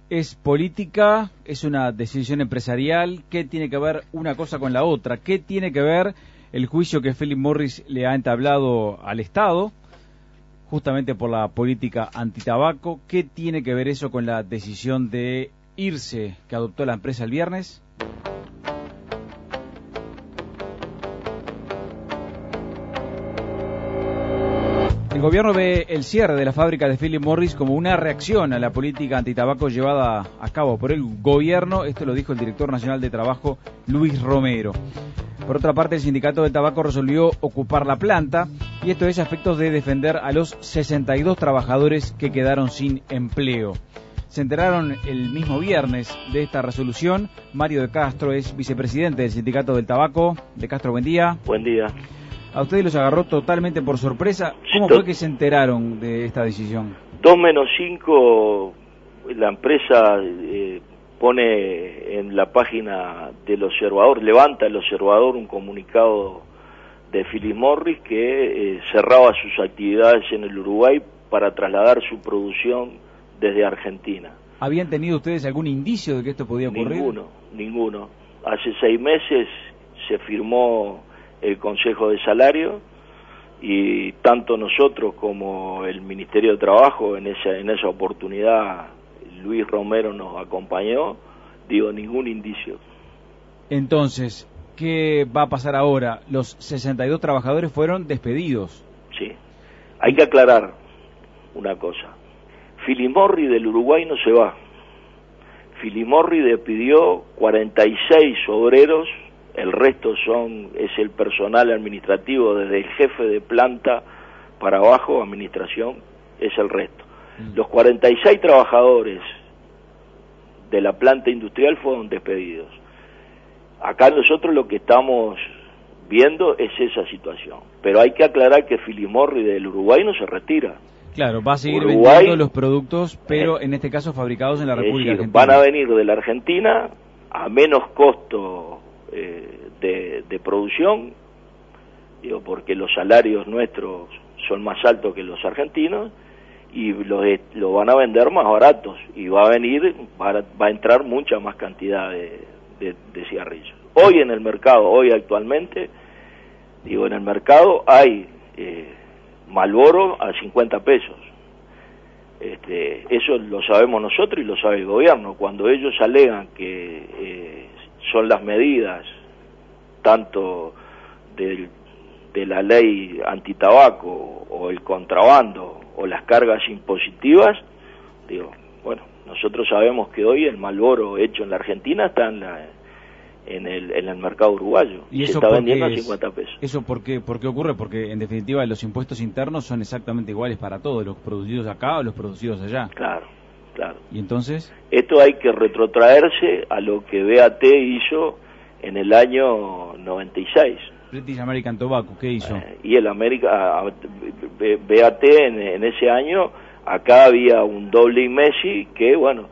¿Es política? ¿Es una decisión empresarial? ¿Qué tiene que ver una cosa con la otra? ¿Qué tiene que ver el juicio que Philip Morris le ha entablado al Estado, justamente por la política antitabaco? ¿Qué tiene que ver eso con la decisión de irse que adoptó la empresa el viernes? El gobierno ve el cierre de la fábrica de Philip Morris como una reacción a la política antitabaco llevada a cabo por el gobierno. Esto lo dijo el director nacional de Trabajo, Luis Romero. Por otra parte, el sindicato del tabaco resolvió ocupar la planta, y esto es a efectos de defender a los 62 trabajadores que quedaron sin empleo. Se enteraron el mismo viernes de esta resolución. Mario de Castro es vicepresidente del sindicato del tabaco. De Castro, buen día. Buen día. ¿A ustedes los agarró totalmente por sorpresa? ¿Cómo fue que se enteraron de esta decisión? 2-5, la empresa pone en la página del Observador, levanta el Observador un comunicado de Philip Morris que cerraba sus actividades en el Uruguay para trasladar su producción desde Argentina. ¿Habían tenido ustedes algún indicio de que esto podía ocurrir? Ninguno. Hace 6 meses se firmó el Consejo de Salario y tanto nosotros como el Ministerio de Trabajo en esa oportunidad Luis Romero nos acompañó, ningún indicio. Entonces, ¿qué va a pasar ahora? Los 62 trabajadores fueron despedidos. Sí, hay que aclarar una cosa. Philip Morris del Uruguay no se va. Philip Morris despidió 46 obreros. El resto es el personal administrativo, desde el jefe de planta para abajo, administración, es el resto. Los 46 trabajadores de la planta industrial fueron despedidos. Acá nosotros lo que estamos viendo es esa situación. Pero hay que aclarar que Philip Morris del Uruguay no se retira. Claro, va a seguir vendiendo los productos, pero en este caso fabricados en la República Argentina. Van a venir de la Argentina a menos costo de producción, porque los salarios nuestros son más altos que los argentinos, y lo van a vender más baratos, y va a entrar mucha más cantidad de cigarrillos. Hoy en el mercado, actualmente, en el mercado hay Marlboro a 50 pesos. Eso lo sabemos nosotros y lo sabe el gobierno. Cuando ellos alegan que son las medidas tanto de la ley antitabaco o el contrabando o las cargas impositivas, nosotros sabemos que hoy el Marlboro hecho en la Argentina está en el mercado uruguayo y se está vendiendo a 50 pesos. ¿Eso por qué ocurre? Porque en definitiva los impuestos internos son exactamente iguales para todos, los producidos acá o los producidos allá. Claro. ¿Y entonces? Esto hay que retrotraerse a lo que BAT hizo en el año 96. British American Tobacco, ¿qué hizo? Y el BAT en ese año, acá había un doble Messi que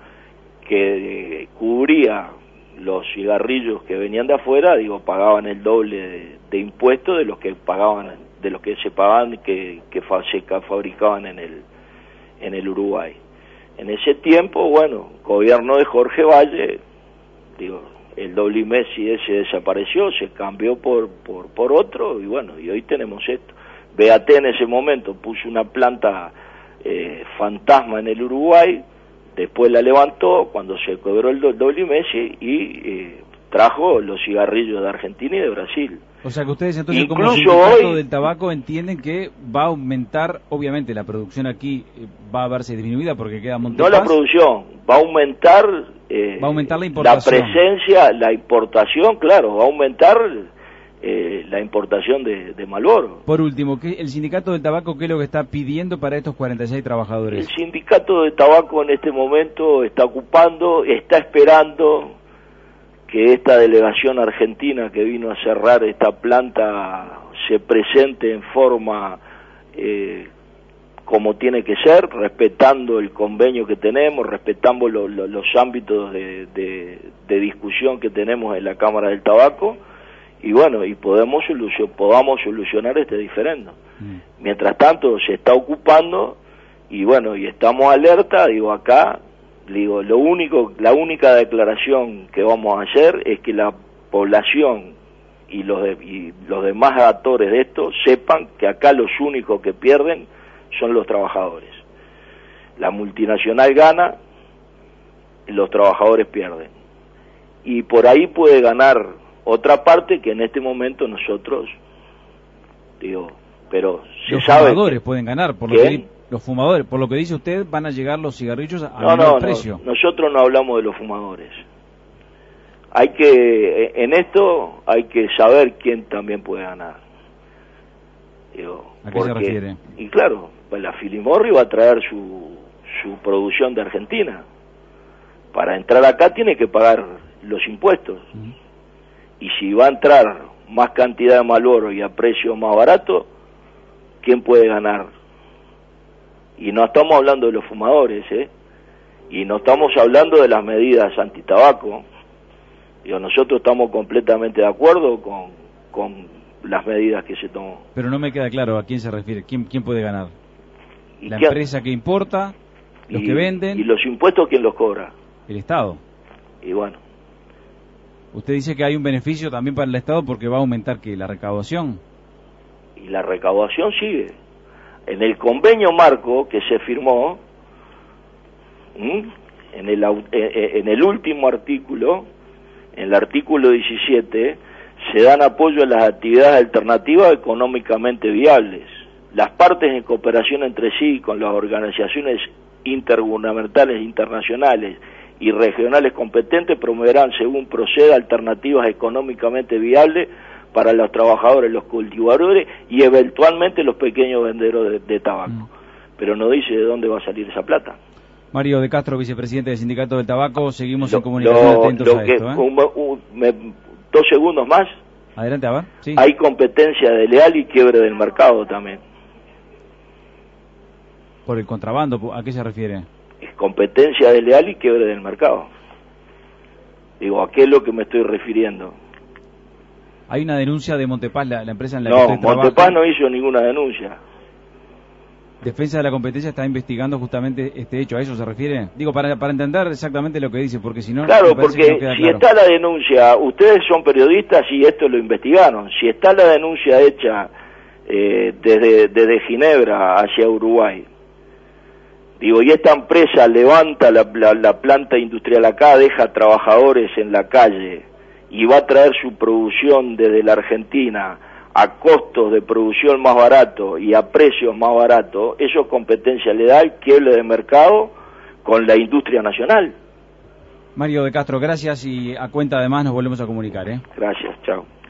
cubría los cigarrillos que venían de afuera, pagaban el doble de impuestos de los que se pagaban que se fabricaban en el Uruguay. En ese tiempo, gobierno de Jorge Valle, el doble Messi ese desapareció, se cambió por otro, y hoy tenemos esto. BAT en ese momento puso una planta fantasma en el Uruguay, después la levantó cuando se cobró el doble Messi y trajo los cigarrillos de Argentina y de Brasil. O sea que ustedes entonces como sindicato del tabaco entienden que va a aumentar, obviamente la producción aquí va a verse disminuida porque queda Montepaz. No la producción, va a aumentar la importación. La presencia, la importación, claro, va a aumentar la importación de Marlboro. Por último, ¿el sindicato del tabaco qué es lo que está pidiendo para estos 46 trabajadores? El sindicato de tabaco en este momento está esperando que esta delegación argentina que vino a cerrar esta planta se presente en forma como tiene que ser, respetando el convenio que tenemos, respetando los ámbitos de discusión que tenemos en la Cámara del Tabaco, y podamos solucionar este diferendo. Mientras tanto se está ocupando y estamos alerta, acá digo, la única declaración que vamos a hacer es que la población y los demás actores de esto sepan que acá los únicos que pierden son los trabajadores. La multinacional gana, los trabajadores pierden. Y por ahí puede ganar otra parte que en este momento nosotros, digo, pero se sabe... Los fumadores pueden ganar, los fumadores, por lo que dice usted, van a llegar los cigarrillos a menor precio. No, nosotros no hablamos de los fumadores. En esto hay que saber quién también puede ganar. Digo, ¿a qué se refiere? Y claro, pues la Philip Morris va a traer su producción de Argentina. Para entrar acá tiene que pagar los impuestos. Y si va a entrar más cantidad de Marlboro y a precio más barato, ¿quién puede ganar? Y no estamos hablando de los fumadores, y no estamos hablando de las medidas antitabaco. Digo, nosotros estamos completamente de acuerdo con las medidas que se tomó. Pero no me queda claro a quién se refiere, quién puede ganar. ¿La empresa que importa? ¿Los que venden? ¿Y los impuestos quién los cobra? El Estado. Y bueno. Usted dice que hay un beneficio también para el Estado porque va a aumentar ¿qué? La recaudación. Y la recaudación sigue. En el convenio marco que se firmó, en el último artículo, en el artículo 17, se dan apoyo a las actividades alternativas económicamente viables. Las partes en cooperación entre sí con las organizaciones intergubernamentales internacionales y regionales competentes promoverán, según proceda, alternativas económicamente viables para los trabajadores, los cultivadores y eventualmente los pequeños vendedores de tabaco. Pero no dice de dónde va a salir esa plata. Mario de Castro, vicepresidente del Sindicato del Tabaco, seguimos en comunicación atentos a esto. 2 segundos más. Adelante, a ver. Sí. Hay competencia desleal y quiebre del mercado también. ¿Por el contrabando? ¿A qué se refiere? Es competencia desleal y quiebre del mercado. Digo, ¿a qué es lo que me estoy refiriendo? Hay una denuncia de Montepaz, la empresa en la que usted trabaja. No, Montepaz no hizo ninguna denuncia. Defensa de la Competencia está investigando justamente este hecho. ¿A eso se refiere? Digo, para entender exactamente lo que dice, porque si no... Claro, porque no queda claro. Está la denuncia, ustedes son periodistas y esto lo investigaron, si está la denuncia hecha desde Ginebra hacia Uruguay, digo, y esta empresa levanta la planta industrial acá, deja trabajadores en la calle y va a traer su producción desde la Argentina a costos de producción más barato y a precios más baratos, eso es competencia legal, quiebre de mercado con la industria nacional. Mario de Castro, gracias y a cuenta además nos volvemos a comunicar. Gracias, chao.